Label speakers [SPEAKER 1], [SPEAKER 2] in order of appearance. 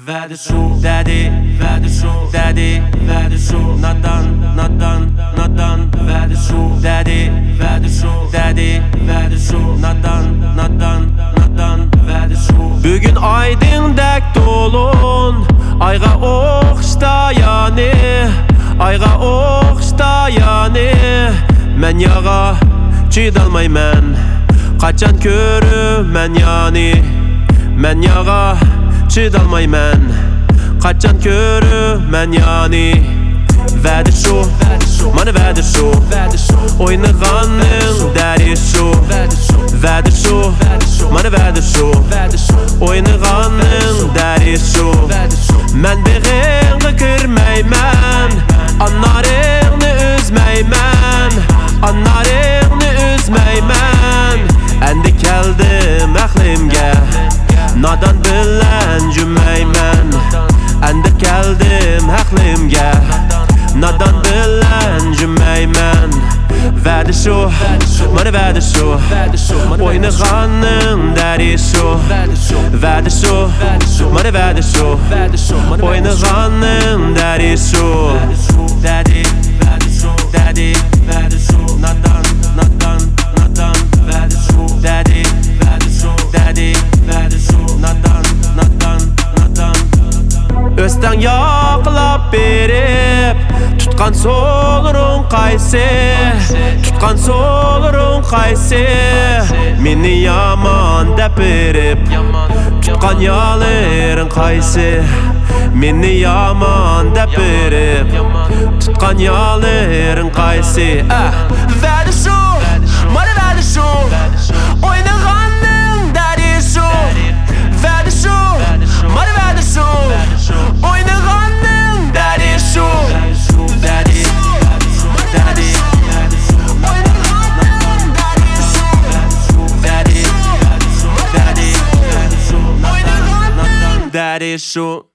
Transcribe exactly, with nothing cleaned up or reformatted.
[SPEAKER 1] Vədi şu, dədi, vədi şu, dədi, vədi şu, nadan, nadan, nadan, vədi şu, dədi, vədi şu, dədi, vədi şu, nadan, nadan, nadan, vədi şu. Bugün aydın dək dolun, ayğa oxşda yani, ayğa oxşda yani. Mən yağa çidalmay mən, qaçan körü mən yani. Mən yağa çidalmay mən, qaçan körü mən yani. Vədi şu, mana vədi şu, oynağanın dəri şu. Vədi şu, mana vədi şu, oynağanın dəri şu. Mən beğenği kırmaymən, anlarını üzməymən, anlarını üzməymən. Əndi gəldim əxlimgə, nadan bilen cümeymen. Əndi gəldim əxlimgə, nadan bilen cümeymen. Vədi şu, mana vədi şu, oynağanın dəri şu. Vədi şu, mana vədi şu, oynağanın dəri şu. Dədi, vədi şu, dədi, vədi şu, nadan, nadan, nadan, vədi şu. Dədi, vədi şu, dədi, vədi şu, nadan, nadan, nadan. Özdən yaqlap berip, tutqan solurun qaysi, tutqan solurun qaysi. Meni yaman dəp berip, tutqan yalerin qaysi. Meni yaman dəp berip, tutqan yalerin qaysi. Vədi şu, mana vədi şu, oynağanın dəri şu. Vədi şu, mana vədi şu, oynağanın dəri şu. Dədi, dədi, oynağanın dəri şu. Dədi, dədi, oynağanın dəri şu.